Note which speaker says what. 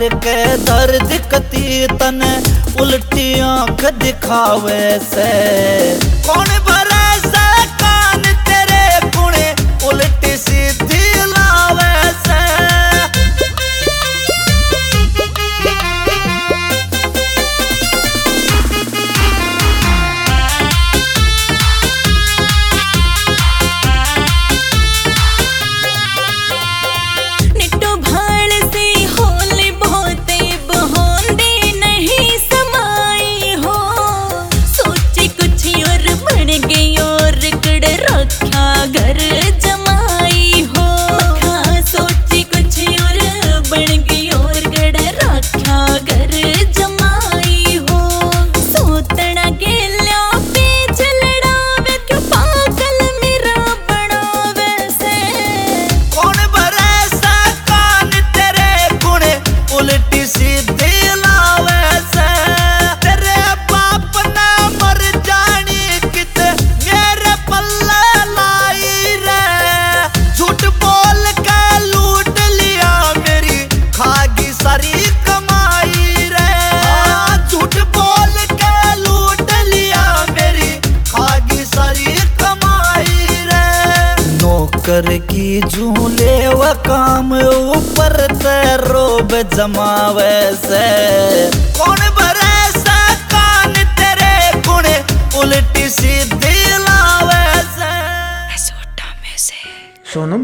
Speaker 1: प्यार के दर्द कती तने उल्टी आंख दिखावे से। कौन भरोसा कान तेरे कुणे उल्टी सीधी लावे से।
Speaker 2: घर जमाई हो सोची कुछ और बन गई और गड़ रखा घर जमाई हो। सोतना गेल्या पेच लड़ावे क्यों पागल मेरा बनावे से।
Speaker 1: कौन भरोसा कान तेरे कुणे उल्टी सीधी लावे से। तेरे बाप ना मर जानी कित मेरे पल्ले झूठ बोल के लूट लिया मेरी खागी सारी कमाई रे। झूठ बोल के लूट लिया मेरी खागी सारी कमाई रे। नौकर की झूले व काम ऊपर ते रोब जमावे से। कौन भरोसा कान तेरे कुणे उल्टी सीधी लावे से।
Speaker 3: सोनम